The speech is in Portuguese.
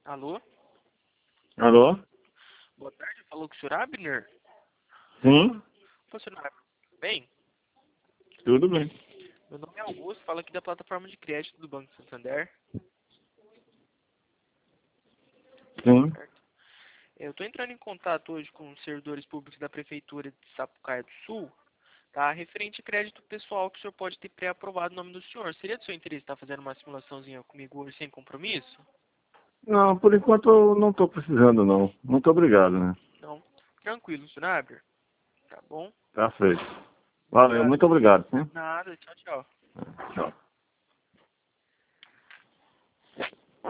Alô? Alô? Boa tarde, falou com o senhor Abner? Sim, Ô, senhor Abner, tudo bem? tudo bem. Meu nome é Augusto, falo aqui da plataforma de crédito do Banco Santander, Sim. certo? Eu estou entrando em contato hoje com os servidores públicos da Prefeitura de Sapucaia do Sul, tá? Referente a crédito pessoal que o senhor pode ter pré-aprovado no nome do senhor. Seria do seu interesse estar fazendo uma simulaçãozinha comigo hoje sem compromisso? Não, por enquanto eu não estou precisando, não. Muito obrigado, né? Não? Tranquilo, senhor Abner. Tá bom? Tá feito. Valeu, Obrigado. muito obrigado, sim. Nada, tchau, tchau. Tchau.